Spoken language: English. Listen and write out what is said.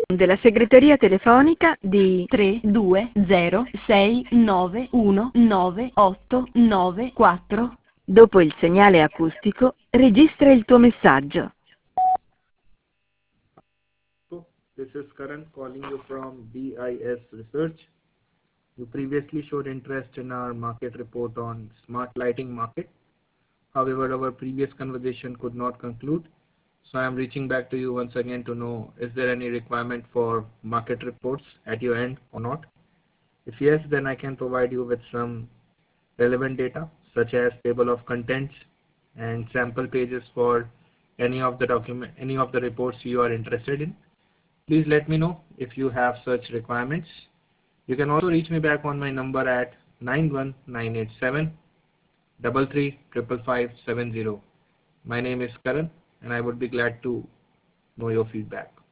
della segreteria telefonica di 32069199894. Dopo il segnale acustico, registra il tuo messaggio. This is Karan calling you from BIS Research. You previously showed interest in our market report on smart lighting market. However, our previous conversation could not conclude. So I am reaching back to you once again to know, is there any requirement for market reports at your end or not? If yes, then I can provide you with some relevant data such as table of contents and sample pages for any of the reports you are interested in. Please let me know if you have such requirements. You can also reach me back on my number at 91987 335570. My name is Karan and I would be glad to know your feedback.